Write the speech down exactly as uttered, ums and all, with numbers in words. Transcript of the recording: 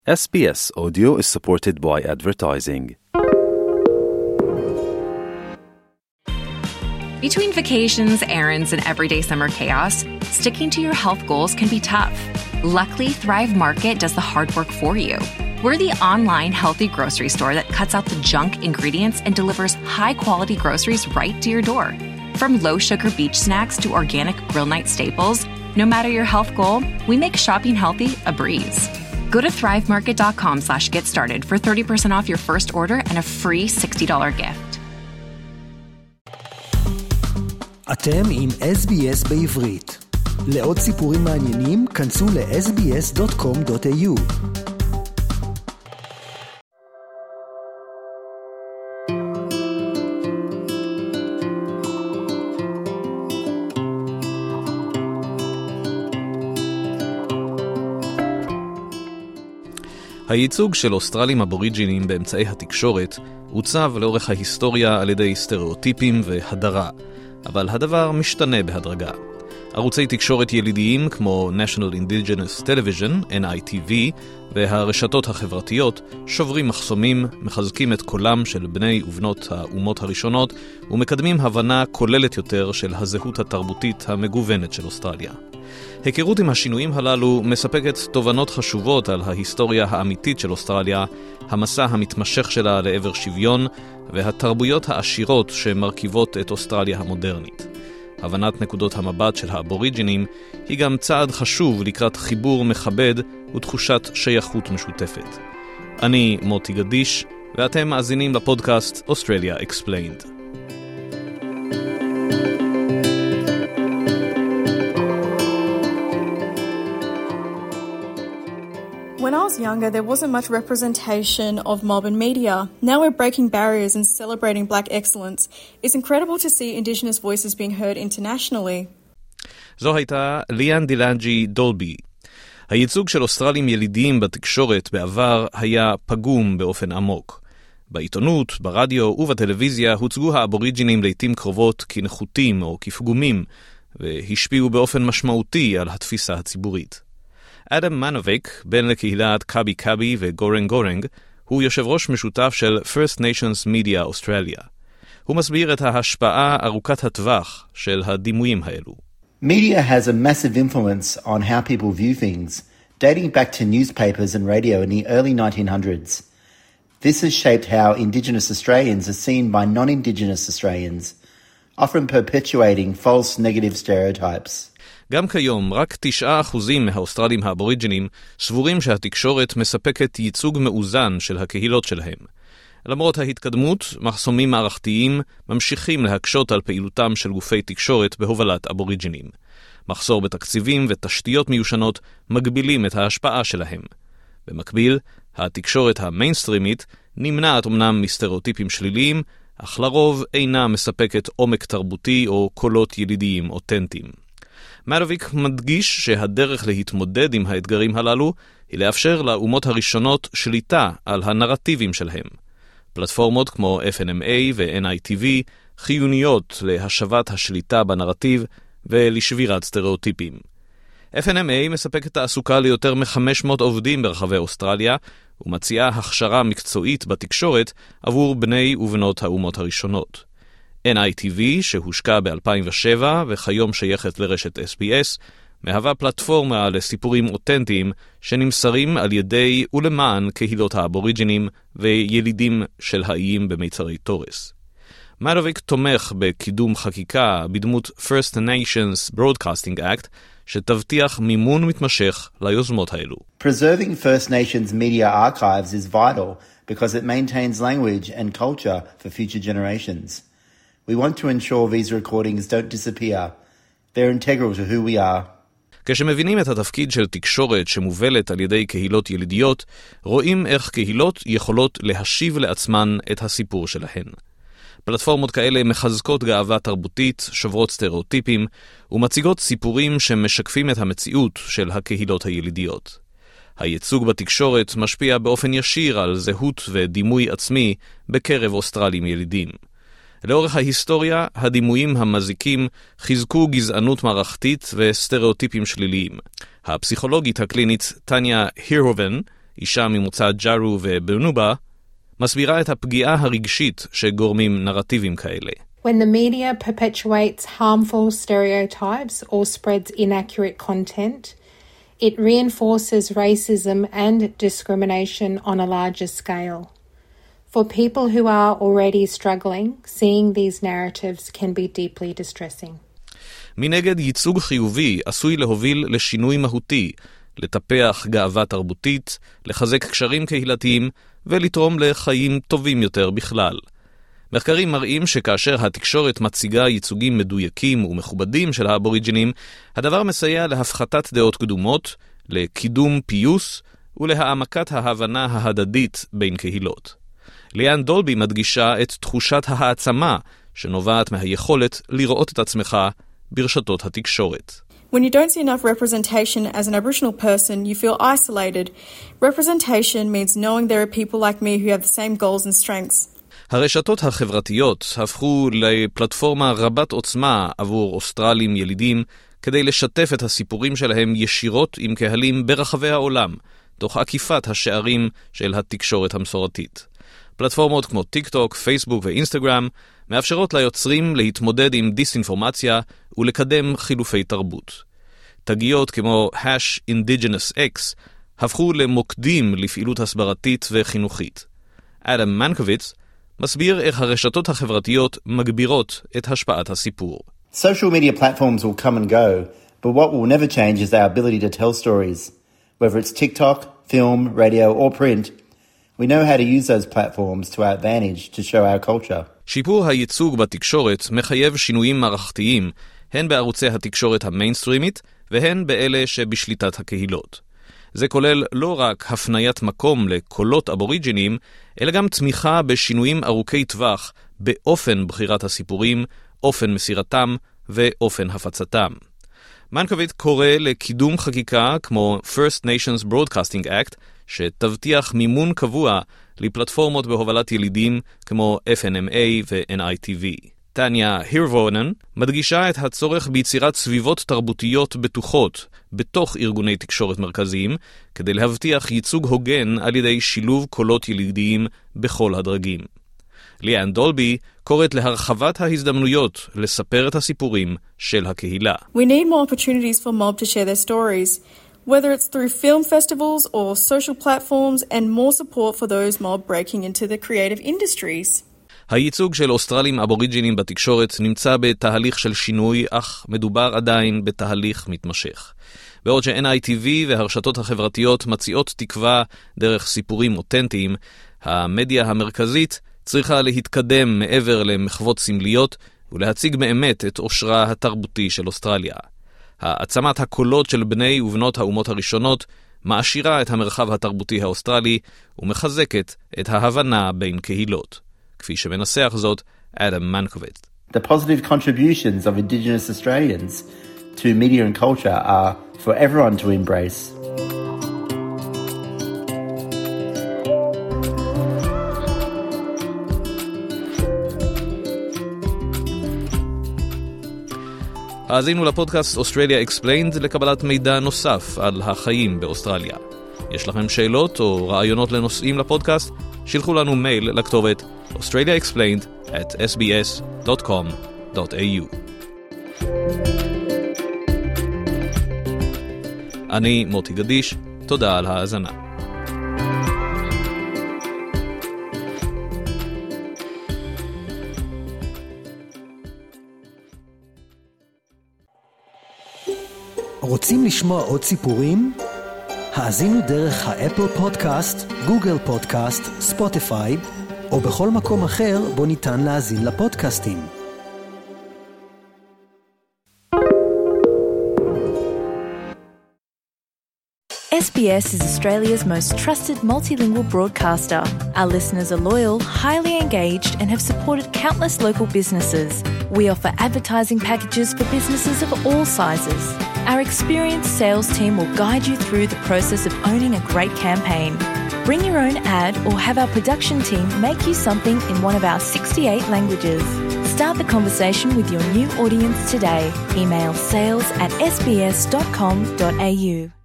S B S Audio is supported by advertising. Between vacations, errands, and everyday summer chaos, sticking to your health goals can be tough. Luckily, Thrive Market does the hard work for you. We're the online healthy grocery store that cuts out the junk ingredients and delivers high-quality groceries right to your door. From low-sugar beach snacks to organic grill night staples, no matter your health goal, we make shopping healthy a breeze. Go to thrive market dot com slash get started for thirty percent off your first order and a free sixty dollars gift. אתם עם אס בי אס בעברית. לעוד סיפורים מעניינים, כנסו ל אס בי אס דוט קום דוט איי יו. הייצוג של אוסטרלים אבוריג'ינים באמצעי התקשורת עוצב לאורך ההיסטוריה על ידי סטריאוטיפים והדרה, אבל הדבר משתנה בהדרגה. ערוצי תקשורת ילידיים כמו National Indigenous Television, אן איי טי וי, והרשתות החברתיות שוברים מחסומים, מחזקים את קולם של בני ובנות האומות הראשונות ומקדמים הבנה כוללת יותר של הזהות התרבותית המגוונת של אוסטרליה. היכרות עם השינויים הללו מספקת תובנות חשובות על ההיסטוריה האמיתית של אוסטרליה, המסע המתמשך שלה לעבר שוויון והתרבויות העשירות שמרכיבות את אוסטרליה המודרנית. הבנת נקודות המבט של האבוריג'ינים היא גם צעד חשוב לקראת חיבור מכבד ותחושת שייכות משותפת. אני מוטי גדיש, ואתם מאזינים לפודקאסט Australia Explained. When I was younger, there wasn't much representation of mob and media. Now we're breaking barriers and celebrating black excellence. It's incredible to see Indigenous voices being heard internationally. זו הייתה ליאן דילנג'י דולבי. הייצוג של אוסטרלים ילידיים בתקשורת בעבר היה פגום באופן עמוק. בעיתונות, ברדיו ובטלוויזיה הוצגו האבוריג'ינים לעתים קרובות כנחותים או כפגומים, והשפיעו באופן משמעותי על התפיסה הציבורית. אדם מנוביק, בן לקהילת קאבי קאבי וגורנג גורנג, הוא יושב ראש משותף של First Nations Media Australia. הוא מסביר את ההשפעה ארוכת הטווח של הדימויים האלו. Media has a massive influence on how people view things, dating back to newspapers and radio in the early nineteen hundreds. This has shaped how Indigenous Australians are seen by non-Indigenous Australians, often perpetuating false negative stereotypes. גם כיום, רק תשעה אחוזים מהאוסטרלים האבוריג'ינים סבורים שהתקשורת מספקת ייצוג מאוזן של הקהילות שלהם. למרות ההתקדמות, מחסומים מערכתיים ממשיכים להקשות על פעילותם של גופי תקשורת בהובלת אבוריג'ינים. מחסור בתקציבים ותשתיות מיושנות מגבילים את ההשפעה שלהם. במקביל, התקשורת המיינסטרימית נמנעת אמנם מסטריאוטיפים שליליים, אך לרוב אינה מספקת עומק תרבותי או קולות ילידיים אותנטיים. מרוביק מדגיש שהדרך להתמודד עם האתגרים הללו היא לאפשר לאומות הראשונות שליטה על הנרטיבים שלהם. פלטפורמות כמו אף אן אם איי ו-אן איי טי וי חיוניות להשבת השליטה בנרטיב ולשבירת סטריאוטיפים. אף אן אם איי מספקת תעסוקה ליותר מ-חמש מאות עובדים ברחבי אוסטרליה ומציעה הכשרה מקצועית בתקשורת עבור בני ובנות האומות הראשונות. אן איי טי וי, שהושקע ב-אלפיים ושבע וכיום שייכת לרשת אס בי אס, מהווה פלטפורמה לסיפורים אותנטיים שנמסרים על ידי ולמען קהילות האבוריג'ינים וילידים של האיים במיצרי טורס. מרוביק תומך בקידום חקיקה בדמות First Nations Broadcasting Act, שתבטיח מימון מתמשך ליוזמות האלו. Preserving First Nations media archives is vital because it maintains language and culture for future generations. We want to ensure these recordings don't disappear. They're integral to who we are. כשמבינים את התפקיד של תקשורת שמובלת על ידי קהילות ילידיות, רואים איך קהילות יכולות להשיב לעצמן את הסיפור שלהן. פלטפורמות כאלה מחזקות גאווה תרבותית, שוברות סטריאוטיפים, ומציגות סיפורים שמשקפים את המציאות של הקהילות הילידיות. הייצוג בתקשורת משפיע באופן ישיר על זהות ודימוי עצמי בקרב אוסטרלים ילידים. לאורך ההיסטוריה, הדימויים המזיקים חיזקו גזענות מערכתית וסטריאוטיפים שליליים. הפסיכולוגית הקלינית טניה הירובן אישה ממוצא ג'ארו ובנובה, מסבירה את הפגיעה הרגשית שגורמים נרטיבים כאלה. When the media perpetuates harmful stereotypes or spreads inaccurate content, it reinforces racism and discrimination on a larger scale. For people who are already struggling, seeing these narratives can be deeply distressing. מנגד, ייצוג חיובי עשוי להוביל לשינוי מהותי, לטפח גאווה תרבותית, לחזק קשרים קהילתיים ולתרום לחיים טובים יותר בכלל. מחקרים מראים שכאשר התקשורת מציגה ייצוגים מדויקים ומכובדים של האבוריג'ינים, הדבר מסייע להפחתת דעות קדומות, לקידום פיוס ולהעמקת ההבנה ההדדית בין קהילות. ליאן דולבי מדגישה את תחושת ההעצמה שנובעת מהיכולת לראות את עצמך ברשתות התקשורת. When you don't see enough representation as an Aboriginal person, you feel isolated. Representation means knowing there are people like me who have the same goals and strengths. הרשתות החברתיות הפכו לפלטפורמה רבת עוצמה עבור אוסטרלים ילידים כדי לשתף את הסיפורים שלהם ישירות עם קהלים ברחבי העולם, תוך עקיפת השערים של התקשורת המסורתית. פלטפורמות כמו טיק טוק, פייסבוק ואינסטגרם מאפשרות ליוצרים להתמודד עם דיסאינפורמציה ולקדם חילופי תרבות. תגיות כמו hash indigenous x הפכו למוקדים לפעילות הסברתית וחינוכית. אדם מנקוביץ מסביר איך הרשתות החברתיות מגבירות את השפעת הסיפור. Social media platforms will come and go, but what will never change is our ability to tell stories. Whether it's TikTok, film, radio or print, we know how to use those platforms to our advantage to show our culture. שיפור הייצוג בתקשורת מחייב שינויים מערכתיים, הן בערוצי התקשורת המיינסטרימית והן באלה שבשליטת הקהילות. זה כולל לא רק הפניית מקום לקולות אבוריג'ינים, אלא גם תמיכה בשינויים ארוכי טווח באופן בחירת הסיפורים, אופן מסירתם ואופן הפצתם. מנקוביץ קורא לקידום חקיקה כמו First Nations Broadcasting Act, שתבטיח מימון קבוע לפלטפורמות בהובלת ילידים כמו אף אן אם איי ו-אן איי טי וי. טניה הירוונן מדגישה את הצורך ביצירת סביבות תרבותיות בטוחות בתוך ארגוני תקשורת מרכזיים, כדי להבטיח ייצוג הוגן על ידי שילוב קולות ילידיים בכל הדרגים. ליאן דולבי קוראת להרחבת ההזדמנויות לספר את הסיפורים של הקהילה. We need more opportunities for mob to share their stories, whether it's through film festivals or social platforms, and more support for those mob breaking into the creative industries. הייצוג של אוסטרלים אבוריג'ינים בתקשורת נמצא בתהליך של שינוי, אך מדובר עדיין בתהליך מתמשך. בעוד ש-אן איי טי וי והרשתות החברתיות מציעות תקווה דרך סיפורים אותנטיים, המדיה המרכזית צריכה להתקדם מעבר למחוות סמליות ולהציג באמת את אושרה התרבותי של אוסטרליה. העצמת הקולות של בני ובנות האומות הראשונות מעשירה את המרחב התרבותי האוסטרלי ומחזקת את ההבנה בין קהילות. כפי שמנסח זאת אדם מנקוביץ. The positive contributions of Indigenous Australians to media and culture are for everyone to embrace. האזינו לפודקאסט Australia Explained לקבלת מידע נוסף על החיים באוסטרליה. יש לכם שאלות או רעיונות לנושאים לפודקאסט? שילחו לנו מייל לכתובת australia explained at s b s dot com dot a u. אני מוטי גדיש, תודה על ההאזנה. רוצים לשמוע עוד סיפורים? האזינו דרך האפל פודקאסט, גוגל פודקאסט, ספוטיפיי, או בכל מקום אחר בו ניתן להאזין לפודקאסטים. S B S is Australia's most trusted multilingual broadcaster. Our listeners are loyal, highly engaged, and have supported countless local businesses. We offer advertising packages for businesses of all sizes. Our experienced sales team will guide you through the process of owning a great campaign. Bring your own ad or have our production team make you something in one of our sixty-eight languages. Start the conversation with your new audience today. Email sales at s b s dot com dot a u.